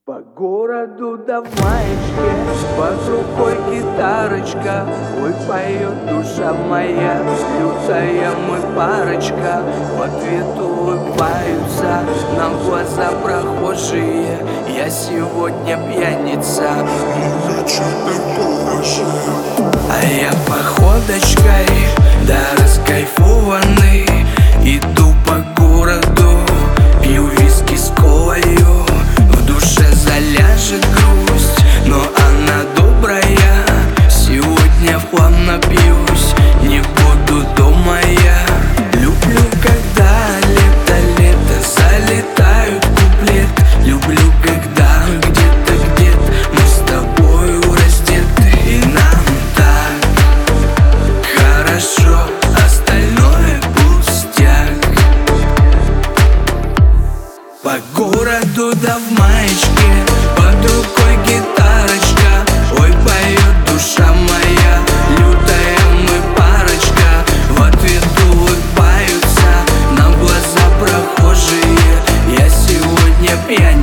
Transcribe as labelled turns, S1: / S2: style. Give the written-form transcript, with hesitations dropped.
S1: По городу да в маечке, под рукой гитарочка. Ой, поет душа моя, лютая мы парочка. В ответ улыбаются нам в глаза прохожие. Я сегодня пьяница, а я походочкой, да раскайфованный, иду по городу, пью виски с колою. В душе заляжет грусть, но она добрая. Сегодня в хлам напьюсь, не буду дома я. Люблю, когда лето залетают куплет. Люблю, когда где-то мы с тобою раздеты, и нам так хорошо, остальное пустяк. По городу да в маечке, под рукой гитарочка. Ой, поет душа моя, лютая мы парочка. В ответ улыбаются нам в глаза прохожие. Я сегодня пьяница.